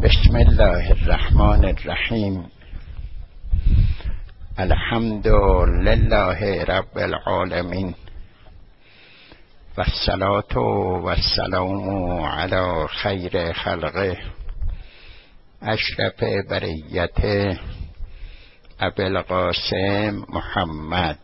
بسم الله الرحمن الرحیم. الحمد لله رب العالمین و الصلاة و السلام علی خیر خلقه اشرف بریته ابی القاسم محمد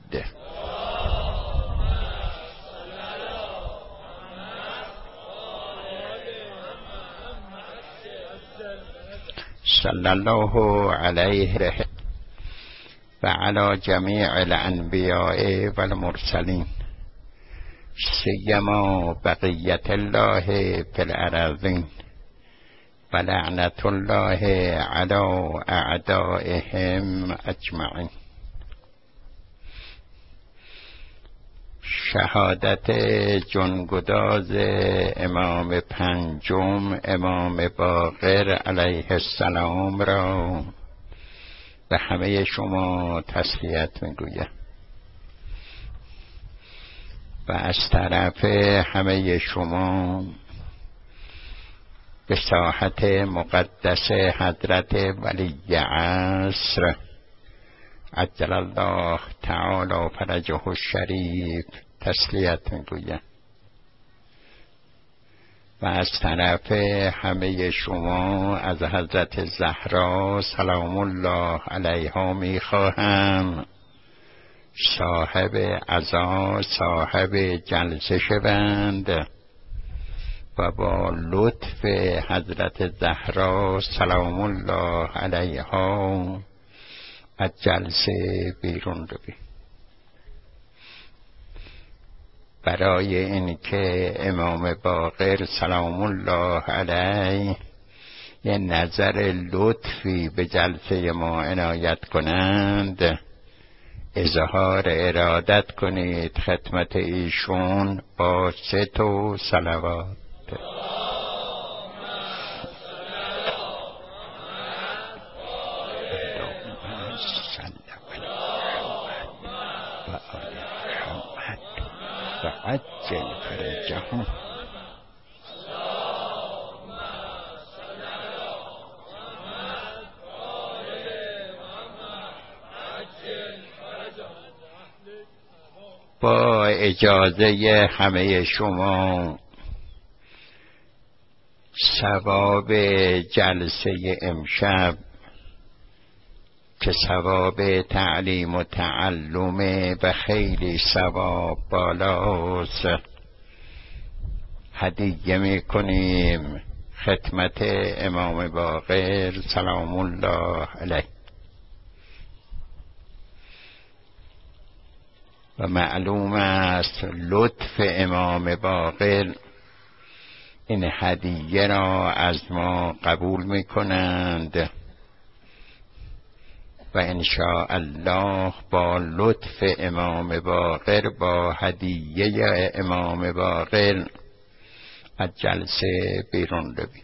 صلی الله علیه و علی جمیع الانبیاء و المرسلین سیما بقیت الله فی الارضین و لعنت الله علی اعدائهم اجمعین. شهادت جنگداز امام پنجم امام باقر علیه السلام را به همه شما تسلیت میگویم و از طرف همه شما به ساحت مقدس حضرت ولی عصر عجل الله تعالی فرجه الشریف تسلیت میگویم و از طرف همه شما از حضرت زهرا سلام الله علیها میخواهم صاحب عزا صاحب جلسه شوند و با لطف حضرت زهرا سلام الله علیها از جلسه بیرون روی. برای اینکه امام باقر سلام الله علیه یه نظر لطفی به جلسه ما عنایت کنند اظهار ارادت کنید خدمت ایشون با 3 صلوات. عجل فرجهم. با اجازه همه شما ثواب جلسه امشب که ثواب تعلیم و تعلم و خیلی ثواب بالاست هدیه میکنیم خدمت امام باقر سلام الله علیه. و معلوم است لطف امام باقر این هدیه را از ما قبول میکنند و انشاء الله با لطف امام باقر با هدیه امام باقر از جلسه بیرون رویم.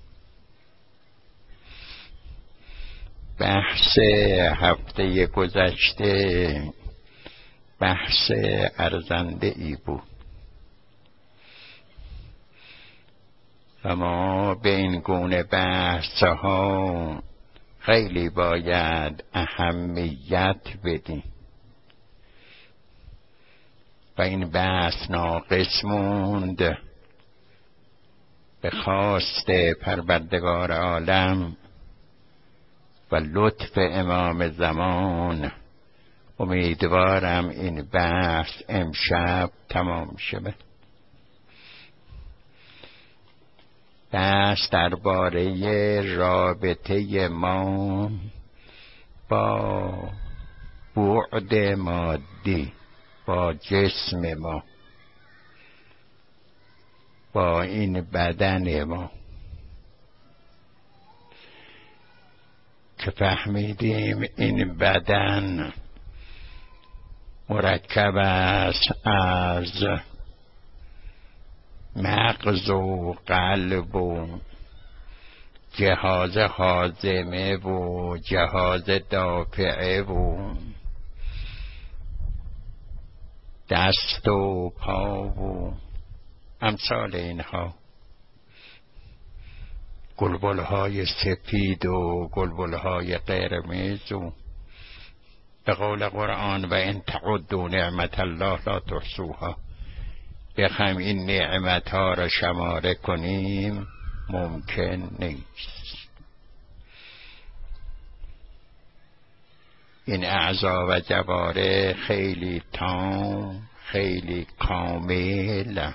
بحث هفته گذشته بحث ارزنده ای بود و ما به این گونه بحث ها خیلی باید اهمیت بدیم و این بحث ناقص موند به خواست پروردگار عالم و لطف امام زمان. امیدوارم این بحث امشب تمام شود. بحث درباره رابطه ما با بعد مادی با جسم ما با این بدن ما که فهمیدیم این بدن مرکب است از مغز و قلب و جهاز هاضمه و جهاز دافعه و دست و پا و امثال اینها گلبلهای سپید و گلبلهای قرمز و به قول قرآن و ان تعدوا نعمت الله لا تحصوها، بخوایم این نعمتها را شماره کنیم ممکن نیست. این اعضا و جواره خیلی تام، خیلی کامل،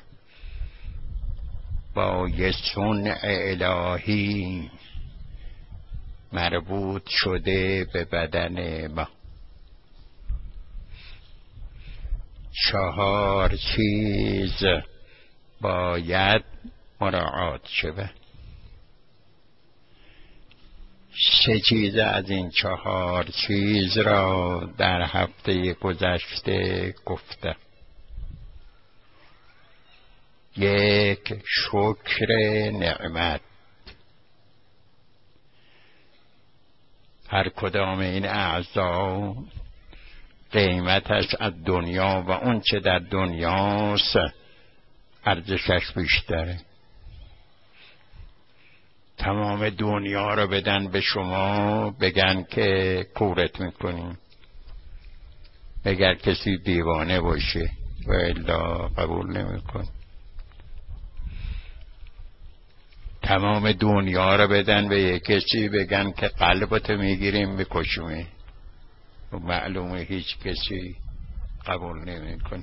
با یه صنع الهی مربوط شده به بدن ما. 4 چیز باید مراعات شود. 3 چیز از این 4 چیز را در هفته گذشته گفتم. 1 شکر نعمت. هر کدام این اعضا قیمتش از دنیا و اون چه در دنیاست ارزشش بیشتره. تمام دنیا رو بدن به شما، بگن که کورت میکنیم، اگر کسی دیوانه باشه و الا قبول نمیکن. تمام دنیا رو بدن به یک کسی، بگن که قلبتو میگیریم میکشیم، و معلومه هیچ کسی قبول نمیکنه.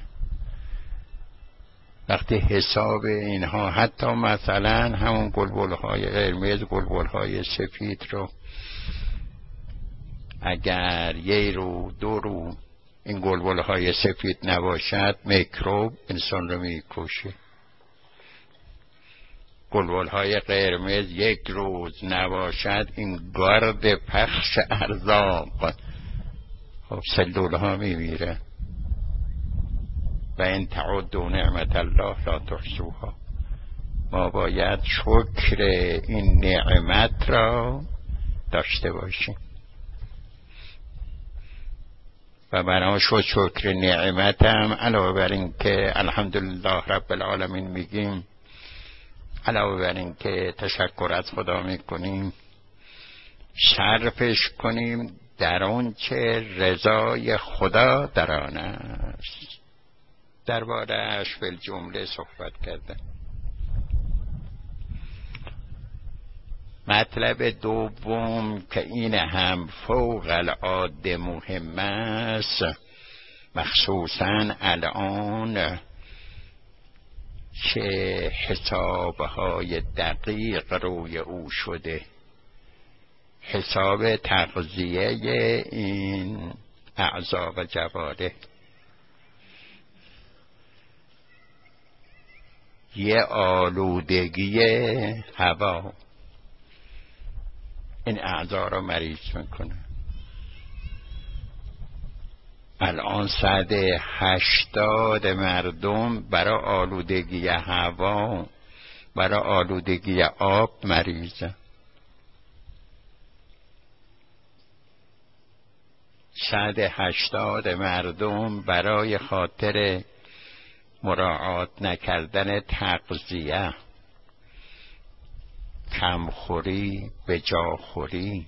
وقتی حساب اینها، حتی مثلا همون گلبلهای قرمز، گلبلهای سفید رو اگر 1 رو 2 رو این گلبلهای سفید نباشد میکروب انسان رو میکشه. گلبلهای قرمز 1 روز نباشد این گارد پخش ارزاق، خب سلول ها میمیره. و ان تعدوا نعمت الله لا تحصوها. ما باید شکر این نعمت را داشته باشیم و برای شکر نعمت هم علاوه بر این که الحمدلله رب العالمین میگیم، علاوه بر این که تشکر از خدا میکنیم، صرفش کنیم در اون چه رضای خدا در آن است. درباره اش فی الجمله صحبت کردن. مطلب دوم که این هم فوق العاده مهم است، مخصوصاً الان که حسابهای دقیق روی او شده، حساب تغذیه این اعضا و جواره. یه آلودگی هوا این اعضا را مریض میکنه. الان 180 مردم برای آلودگی هوا، برای آلودگی آب مریضه. 180 مردم برای خاطر مراعات نکردن تغذیه، کمخوری، بجاخوری،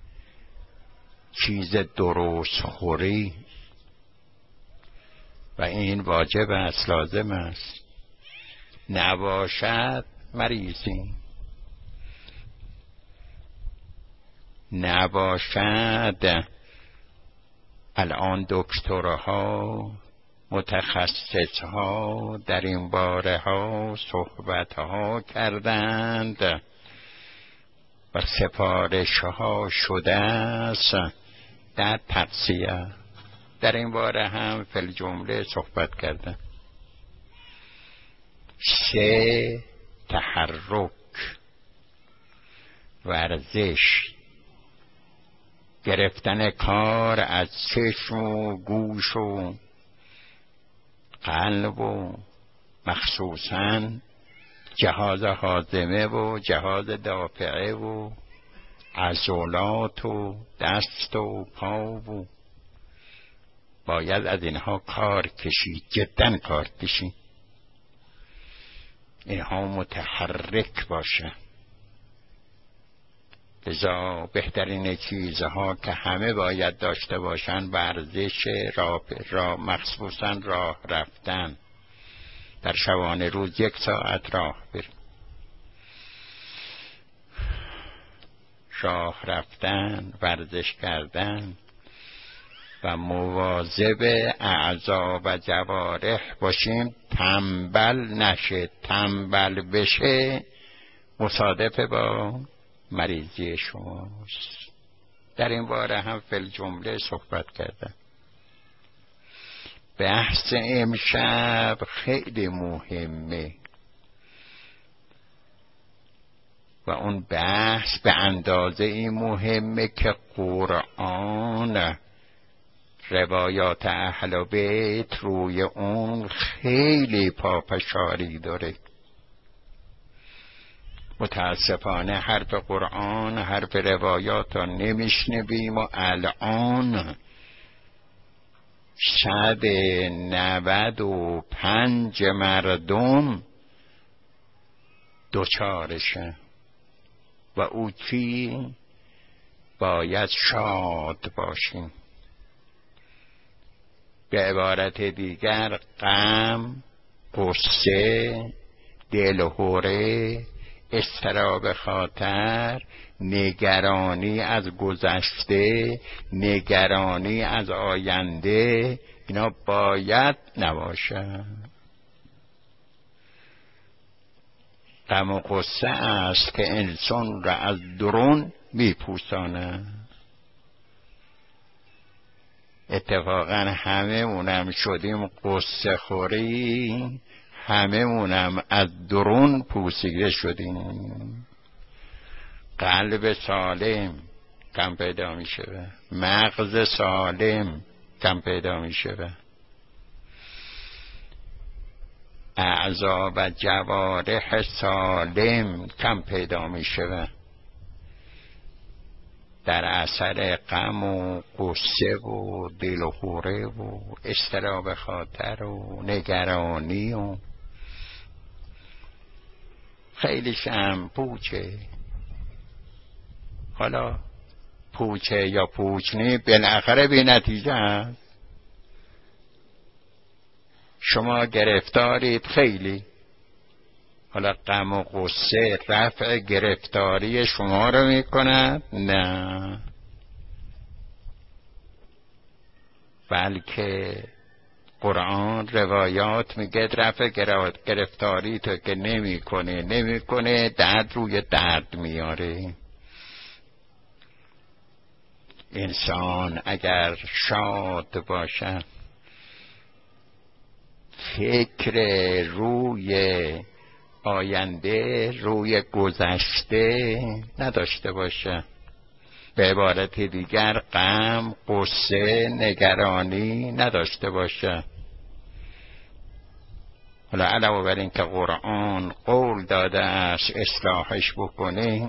چیز درست خوری، و این واجب است، لازم است، نباشد مریضی، نباشد. الان دکترها، متخصصها در این باره ها صحبت ها کردند و سفارش ها شده است در تغذیه. در این باره هم فی الجمله صحبت کردند. 3 تحرک، ورزش، گرفتن کار از چشم و گوش و قلب و مخصوصاً جهاز هاضمه و جهاز دافعه و عضلات و دست و پا و باید از اینها کار کشید، جداً کار کشید، اینها متحرک باشه. لذا بهترین چیزها که همه باید داشته باشن ورزش، مخصوصا راه رفتن. در شبانه روز 1 ساعت راه بریم. راه رفتن، ورزش کردن و مواظب اعضا و جوارح باشیم. تنبل نشه. تنبل بشه مصادف با مریضی شماست. در این باره هم فی الجمله صحبت کردم. بحث امشب خیلی مهمه و اون بحث به اندازه این مهمه که قرآن روایات اهل بیت روی اون خیلی پافشاری داره. متاسفانه حرف قرآن، حرف روایات رو نمیشنویم و الان 195 مردم دوچارشه و او چی؟ باید شاد باشیم. به عبارت دیگر غم، غصه، دلهره، اضطراب خاطر، نگرانی از گذشته، نگرانی از آینده، اینا باید نباشد. غم و غصه است که انسان را از درون میپوساند. اتفاقا همه مونم شدیم قصه خوری، همه مونم از درون پوسیده شدیم. قلب سالم کم پیدا می شود، مغز سالم کم پیدا می شود، اعضا و جوارح سالم کم پیدا می شود در اثر غم و غصه و دلهوره و اضطراب خاطر و نگرانی و خیلیش هم پوچه. حالا پوچه یا پوچنی بالاخره بی نتیجه هست. شما گرفتارید خیلی، حالا غم و غصه رفع گرفتاری شما رو میکند؟ نه، بلکه قرآن روایات میگه رفع گرفتاری تو که نمیکنه درد روی درد میاره. انسان اگر شاد باشه، فکر روی آینده، روی گذشته نداشته باشه، به عبارت دیگر غم، غصه، نگرانی نداشته باشه. حالا علاوه بر این که قرآن قول داده است اصلاحش بکنه،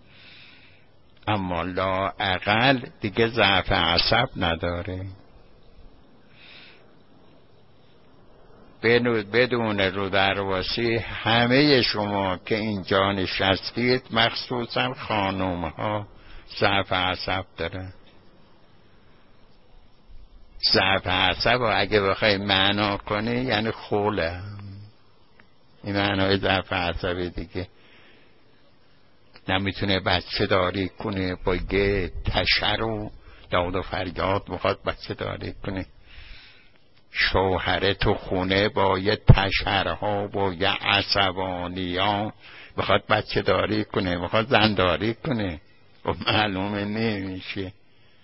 اما لااقل دیگه ضعف عصب نداره. بدون رو درواسی همه شما که اینجا نشستید، مخصوصا خانوم ها، ضعف عصب داره. ضعف عصب اگه بخوای معنا کنی یعنی خوله، این معنای ضعف عصب دیگه. نمیتونه بچه داری کنه، با یه تشر و داد و فریاد میخواد بچه داری کنه. شوهره تو خونه با یه تشرها، با یه عصبانی ها میخواد بچه داری کنه، میخواد زن داری کنه. و معلومه نمیشه.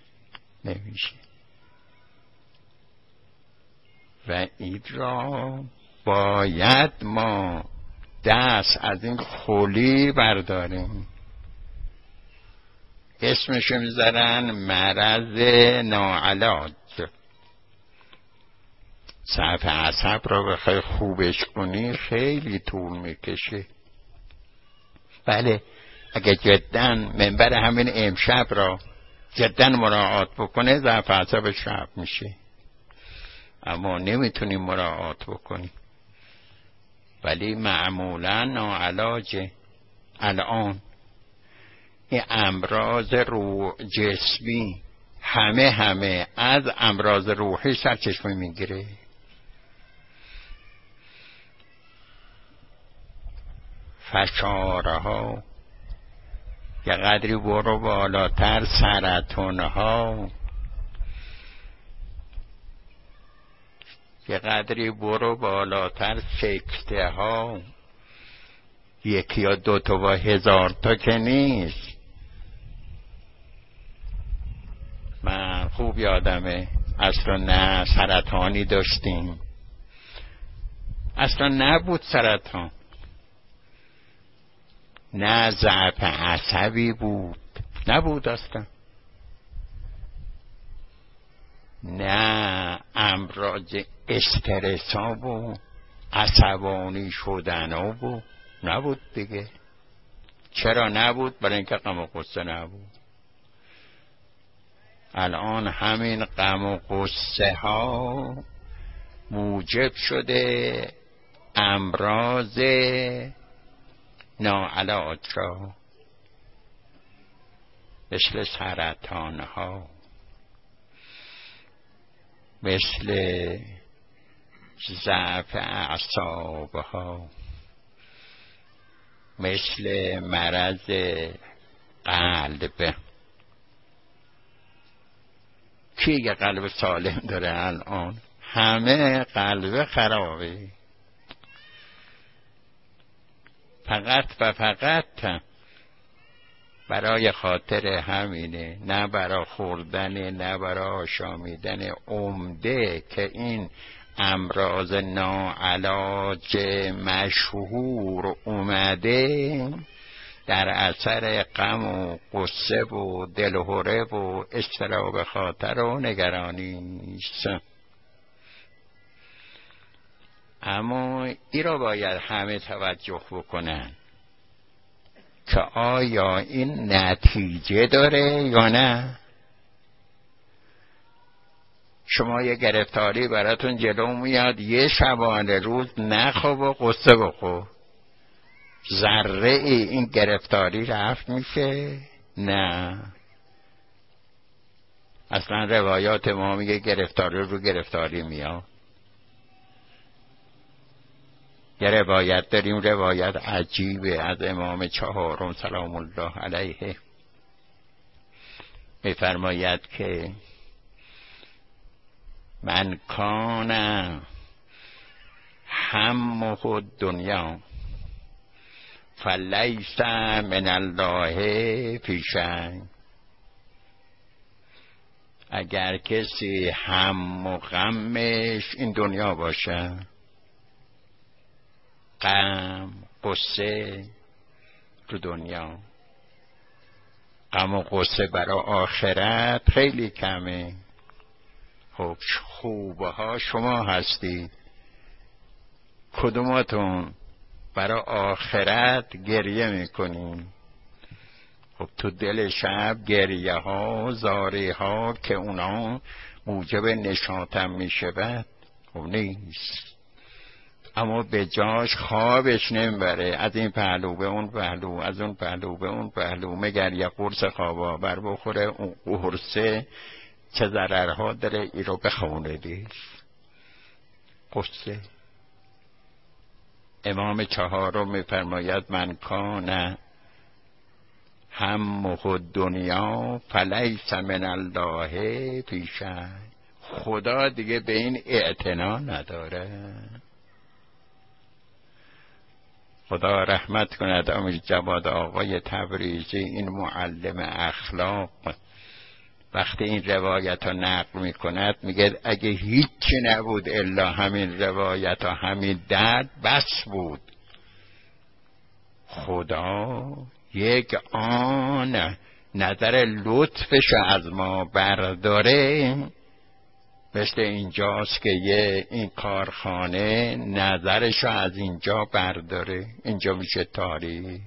و این را باید ما دست از این خولی برداریم. اسمشو میذارن مرض ناعلاج. ضعف عصب را بخوای خوبش کنی خیلی طول میکشه. بله، اگه جدا منبر همین امشب را جدا مراعات بکنه ضعف عصب شب میشه، اما نمیتونیم مراعات بکنیم. ولی معمولا ناعلاجه. الان این امراض روح جسمی همه از امراض روحی سرچشمه میگیره. فشاره ها یه قدری برو بالاتر، سرطان ها یه قدری برو بالاتر، سکته ها، یکی یا دو تا و 1000 تا که نیست. من خوب یادمه اصلا نه سرطانی داشتیم، اصلا نبود سرطان، نه ضعف عصبی بود، نبود اصلا، نه امراض استرسا بود، عصبانی شدنا بود، نبود دیگه. چرا نبود؟ برای اینکه غم و غصه نبود. الان همین غم و غصه ها موجب شده امراض ناعلاج را، مثل سرطان ها، مثل ضعف اعصاب ها، مثل مرض قلب. کی یه قلب سالم داره الان؟ همه قلب خرابه. فقط و فقط برای خاطر همینه، نه برای خوردن، نه برای آشامیدن عمده که این امراض ناعلاج مشهور اومده در اثر غم و غصه و دلهره و اضطراب خاطر و نگرانی است. اما این را باید همه توجه بکنن که آیا این نتیجه داره یا نه. شما یه گرفتاری براتون جلو میاد، یه شبانه روز نخواب و قصه بخور، ذره این گرفتاری رفت میشه؟ نه. اصلا روایات ما میگه گرفتاری رو گرفتاری میاد. یه روایت داریم، روایت عجیبه از امام چهارم سلام الله علیه، میفرماید که من کان همه الدنیا فلیس من الله فی شیء. اگر کسی هم و غمش این دنیا باشه، غم قصه تو دنیا، غم و قصه برای آخرت خیلی کمه. خب خوبه ها شما هستی، کدوماتون برای آخرت گریه میکنین؟ خب تو دل شب گریه ها، زاری ها که اونا موجب نشاطم میشه بعد خب نیست. اما به جاش خوابش نمیبره، از این پهلو به اون پهلو، از اون پهلو به اون پهلو، مگر یه قرص خواب آور بخوره، اون قرصه چه ضررها داره ای رو بخونه دیش. قصه. امام چهارم میفرماید من کان همه الدنیا فلیس من الله فی شیء. خدا دیگه به این اعتنا نداره. خدا رحمت کند امیر جواد آقای تبریزی، این معلم اخلاق، وقتی این روایت ها نقل می کند میگه اگه هیچی نبود الا همین روایت ها، همین درد بس بود. خدا یک آن نظر لطفش از ما برداره، مثل اینجاست که این کارخانه نظرش از اینجا برداره، اینجا میشه تاریک،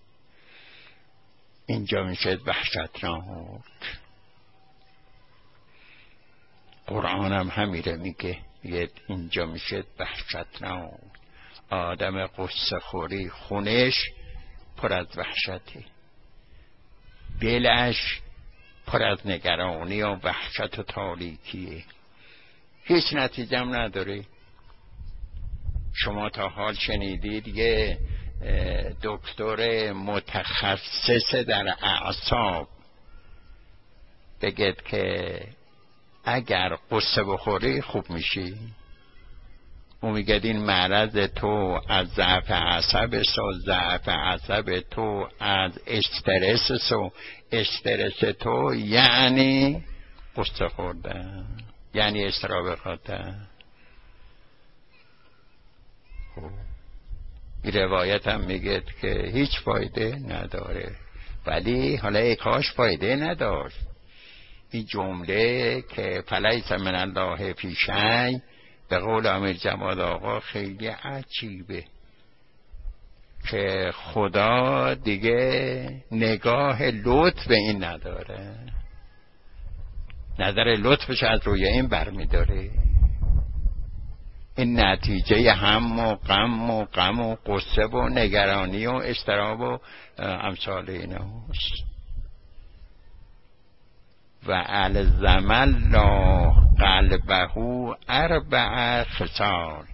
اینجا میشه وحشتناک. قرآن هم همیره میگه اینجا میشه وحشتناک. آدم قصه خوری خونش پر از وحشته. دلش پر از نگرانی و وحشت و تاریکیه، هیچ نتیجه هم نداره. شما تا حال شنیدید یه دکتر متخصص در اعصاب بگید که اگر قصه بخوری خوب میشی؟ او میگه این معرض تو از ضعف عصب ضعف عصب تو از استرس تو یعنی قصه خوردن، یعنی استراب خوردن. این روایت هم میگه که هیچ فایده نداره، ولی حالا ای کاش فایده نداشت. این جمله که فلیس من الله فی شیء به قول امیر جواد آقا خیلی عجیبه که خدا دیگه نگاه لطف به این نداره، نظر لطفش از روی این برمیداره. این نتیجه هم و غم و قصه و نگرانی و اضطراب و امثال ایناست. و الزم الله قلبه 4 خصال.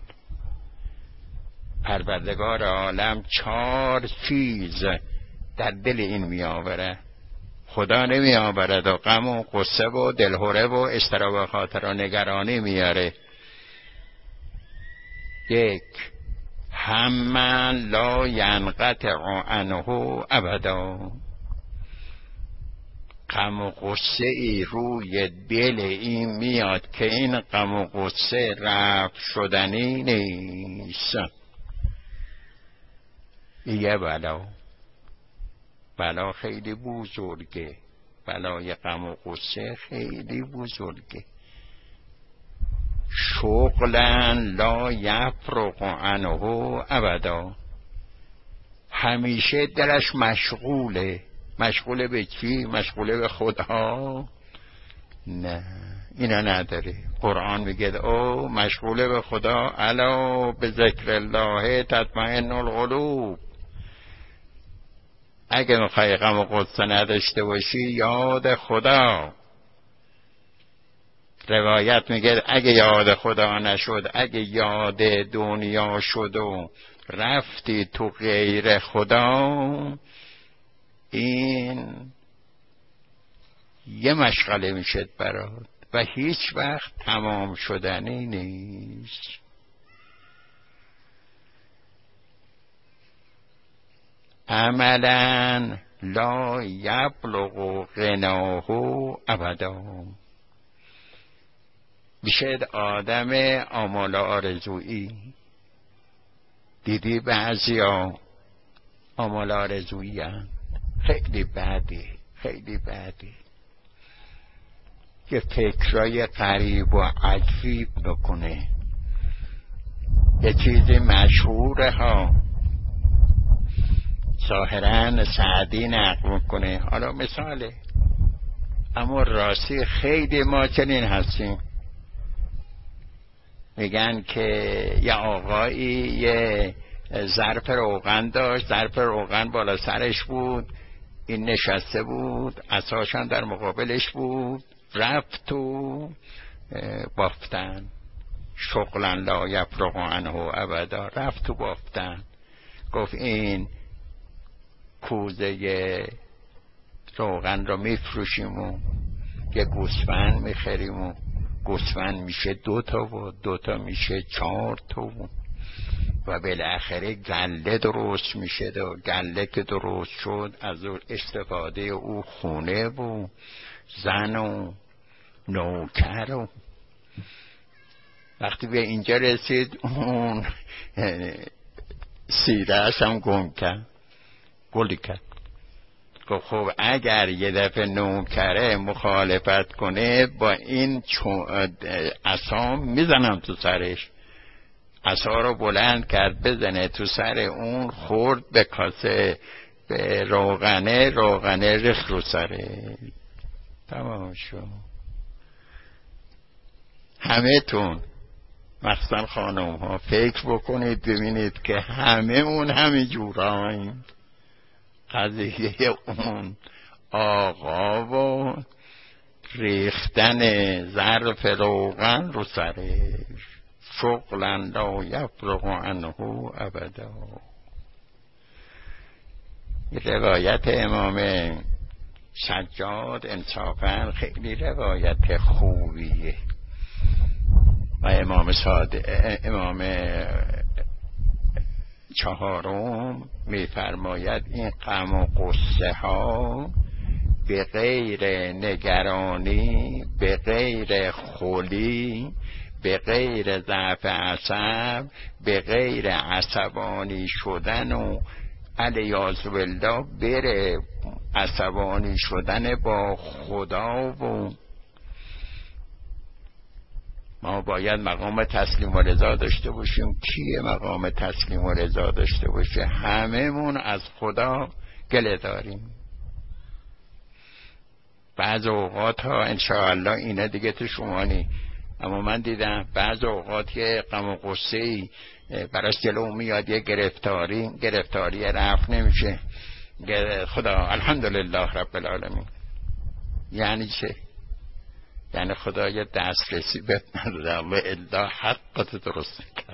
پروردگار عالم 4 چیز در دل این می آوره. خدا نمی آورد و غم و قصه و دلهوره و اضطراب خاطر و نگرانی میاره. 1 هم لا ینقطع عنه ابدا. غم و غصه ای روی دل این میاد که این غم و غصه رفع شدنی نیست. یه بلا خیلی بزرگه، بلای غم و غصه خیلی بزرگه. شغلا لا یفرغ عنه ابدا. همیشه دلش مشغوله. مشغوله به چی؟ مشغوله به خدا؟ نه، اینا نداره. قرآن میگه او مشغوله به خدا، الا به ذکر الله تطمئن القلوب. اگه میخوای غم و غصه نداشته باشی یاد خدا. روایت میگه اگه یاد خدا نشد، اگه یاد دنیا شد و رفتی تو غیر خدا، این یه مشغله میشد برات و هیچ وقت تمام شدنی نیست. عملا لا یبلغ غناه ابدا. میشد آدم آمال آرزویی. دیدی بعضیا آمال آرزویی هم خیلی بدی یه فکرای غریب و عجیب بکنه. یه چیزی مشهوره ها، ظاهرا سعدی نقل کنه، حالا مثاله، اما راستی خیلی ما چنین هستیم. میگن که یه آقایی یه ظرف روغن داشت، ظرف روغن بالا سرش بود، این نشسته بود، عصاشان در مقابلش بود، رفت تو بافتن. شغلا لا یفرغ عنه ابدا. رفت تو بافتن، گفت این کوزه روغن رو میفروشیم و یه گوسفند میخریم و گوسفند میشه 2 تا و 2 تا میشه 4 تا و بالاخره گله درست میشه و گله که درست شد از اون استفاده او خونه و زن و نوکر و وقتی به اینجا رسید اون سیره‌اش هم گلی کرد. خب اگر یه دفعه نوکره مخالفت کنه با این عصا میزنم تو سرش. عصا رو بلند کرد بزنه تو سر اون، خورد به کاسه به روغنه ریخت رو سره. تمام شد. همه تون مخصوصا خانم ها فکر بکنید ببینید که همه اون همین جوراییم. قضیه اون آقا و ریختن ظرف روغن رو سرش، شغلا لا یفرغ عنه ابدا. روایت امام سجاد انصافا خیلی روایت خوبیه و امام چهارم میفرماید این غم و غصه ها به غیر نگرانی، به غیر خولی، به غیر ضعف عصب، به غیر عصبانی شدن و علیاذ بالله بره عصبانی شدن با خدا و ما باید مقام تسلیم و رضا داشته باشیم. کیه مقام تسلیم و رضا داشته باشه؟ همه‌مون از خدا گله داریم. بعض اوقات ها انشاءالله اینه دیگه تو شما نی، اما من دیدم بعض اوقات یه غم و غصه‌ای براش جلو میاد، یه گرفتاری رفت نمیشه، خدا الحمدلله رب العالمین. یعنی چه؟ یعنی خدا یه دسترسی بهت نداده و الا حقت درست نکرد.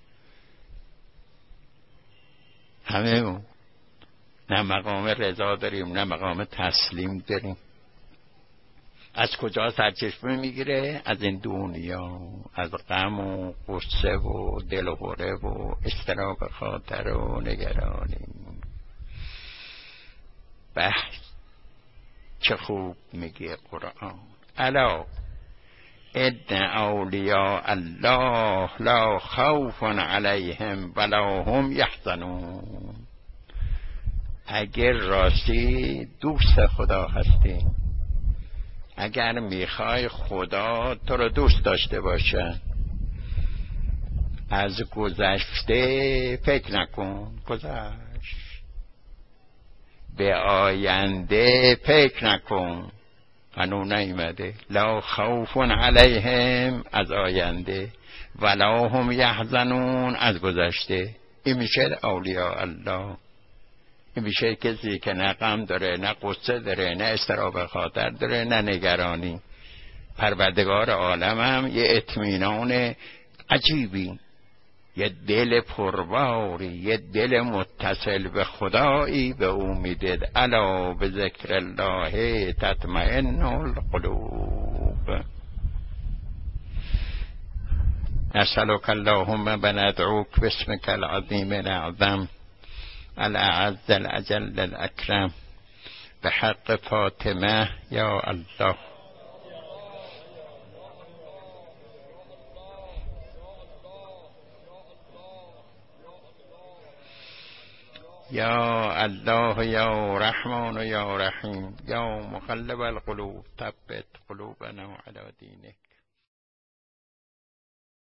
همه نه مقام رضا داریم نه مقام تسلیم داریم. از کجا سرچشمه میگیره؟ از این دنیا، از غم و غصه و دلهره و اضطراب خاطر و نگرانی. بحث چه خوب میگه قرآن، الا ان اولیاء الله لا خوف علیهم ولا هم یحزنون. اگر راستی دوست خدا هستی، اگر میخوای خدا تو رو دوست داشته باشه، از گذشته فکر نکن، گذشت، به آینده فکر نکن، هنو نیمده. لا خوف علیهم از آینده ولا هم یحزنون از گذشته. این میشه اولیاء الله. این میشه کسی که نه غم داره، نه غصه داره، نه اضطراب خاطر داره، نه نگرانی. پروردگار عالم هم یه اطمینان عجیبی، یه دل پرباری، یه دل متصل به خدایی به او میده. الا به ذکر الله تطمئن القلوب. نسألك اللهم بندعوك باسمك العظيم الأعظم الأعز الأجل الأكرم بحق فاطمة يا الله. يا الله يا رحمن يا رحيم يا مقلب القلوب ثبت قلوبنا على دينك.